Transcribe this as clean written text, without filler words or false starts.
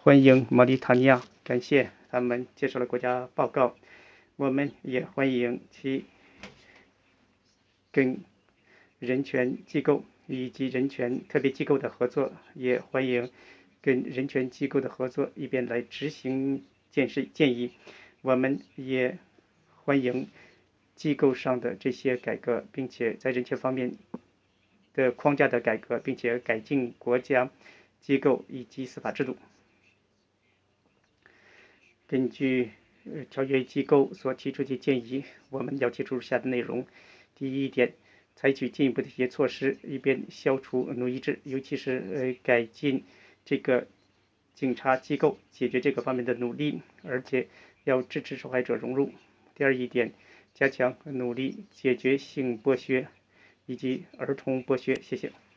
欢迎毛里塔尼亚，感谢他们接受了国家报告。我们也欢迎其跟人权机构以及人权特别机构的合作，也欢迎跟人权机构的合作，以便来执行建议。我们也欢迎机构上的这些改革，并且在人权方面的框架的改革，并且改进国家机构以及司法制度。根据条约机构所提出的建议，我们要提出以下的内容。第一点，采取进一步的一些措施，以便消除奴役制，尤其是改进这个警察机构解决这个方面的努力，而且要支持受害者融入。第二一点，加强努力解决性剥削以及儿童剥削。谢谢。